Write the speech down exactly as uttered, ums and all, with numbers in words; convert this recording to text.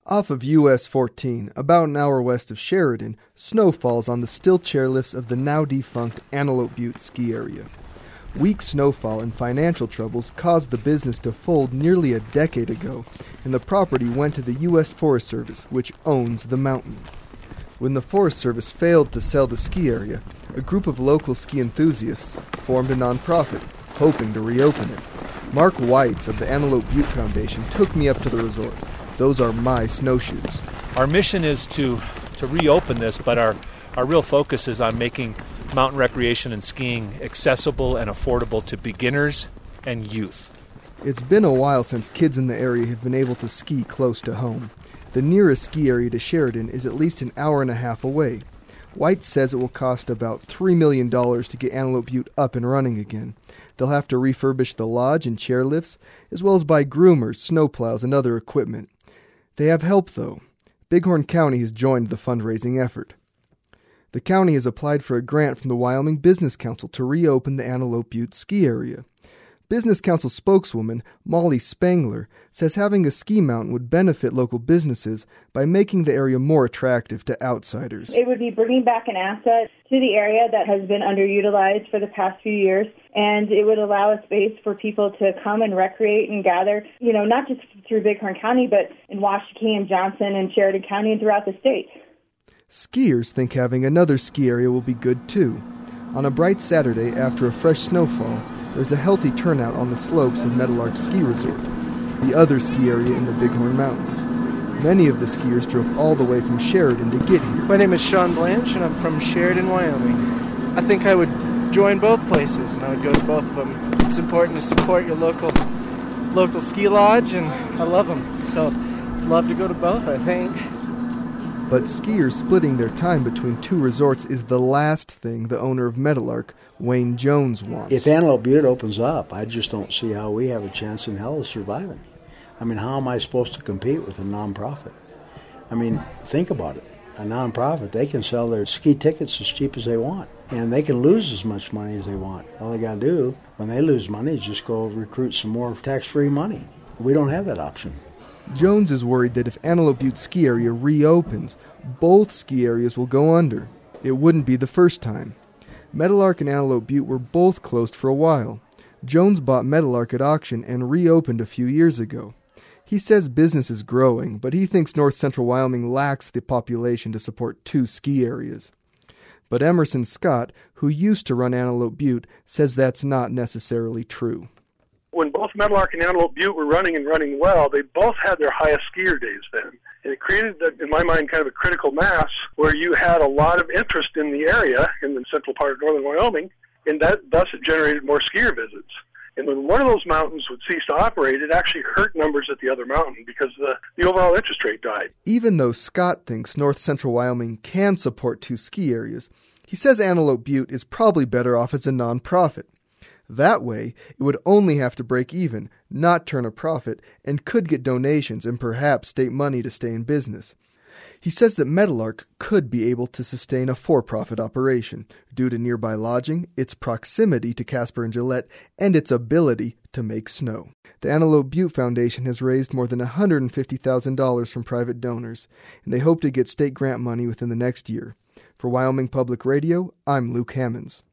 Off of U S fourteen, about an hour west of Sheridan, snow falls on the still chairlifts of the now-defunct Antelope Butte ski area. Weak snowfall and financial troubles caused the business to fold nearly a decade ago, and the property went to the U S Forest Service, which owns the mountain. When the Forest Service failed to sell the ski area, a group of local ski enthusiasts formed a nonprofit, hoping to reopen it. Mark Weitz of the Antelope Butte Foundation took me up to the resort. Those are my snowshoes. Our mission is to, to reopen this, but our, our real focus is on making mountain recreation and skiing accessible and affordable to beginners and youth. It's been a while since kids in the area have been able to ski close to home. The nearest ski area to Sheridan is at least an hour and a half away. White says it will cost about three million dollars to get Antelope Butte up and running again. They'll have to refurbish the lodge and chairlifts, as well as buy groomers, snowplows, and other equipment. They have help, though. Bighorn County has joined the fundraising effort. The county has applied for a grant from the Wyoming Business Council to reopen the Antelope Butte ski area. Business Council spokeswoman Molly Spangler says having a ski mountain would benefit local businesses by making the area more attractive to outsiders. It would be bringing back an asset to the area that has been underutilized for the past few years, and it would allow a space for people to come and recreate and gather, you know, not just through Bighorn County, but in Washakie and Johnson and Sheridan County and throughout the state. Skiers think having another ski area will be good, too. On a bright Saturday after a fresh snowfall, there's a healthy turnout on the slopes of Meadowlark Ski Resort, the other ski area in the Bighorn Mountains. Many of the skiers drove all the way from Sheridan to get here. My name is Sean Blanche, and I'm from Sheridan, Wyoming. I think I would join both places, and I would go to both of them. It's important to support your local local ski lodge, and I love them. So, love to go to both, I think. But skiers splitting their time between two resorts is the last thing the owner of Meadowlark, Wayne Jones, wants. If Antelope Butte opens up, I just don't see how we have a chance in hell of surviving. I mean, how am I supposed to compete with a nonprofit? I mean, think about it. A nonprofit, they can sell their ski tickets as cheap as they want, and they can lose as much money as they want. All they got to do when they lose money is just go recruit some more tax-free money. We don't have that option. Jones is worried that if Antelope Butte ski area reopens, both ski areas will go under. It wouldn't be the first time. Meadowlark and Antelope Butte were both closed for a while. Jones bought Meadowlark at auction and reopened a few years ago. He says business is growing, but he thinks north central Wyoming lacks the population to support two ski areas. But Emerson Scott, who used to run Antelope Butte, says that's not necessarily true. When both Meadowlark and Antelope Butte were running and running well, they both had their highest skier days then. And it created, in my mind, kind of a critical mass where you had a lot of interest in the area, in the central part of northern Wyoming, and that thus it generated more skier visits. And when one of those mountains would cease to operate, it actually hurt numbers at the other mountain because the, the overall interest rate died. Even though Scott thinks north central Wyoming can support two ski areas, he says Antelope Butte is probably better off as a nonprofit. That way, it would only have to break even, not turn a profit, and could get donations and perhaps state money to stay in business. He says that Meadowlark could be able to sustain a for-profit operation due to nearby lodging, its proximity to Casper and Gillette, and its ability to make snow. The Antelope Butte Foundation has raised more than one hundred fifty thousand dollars from private donors, and they hope to get state grant money within the next year. For Wyoming Public Radio, I'm Luke Hammonds.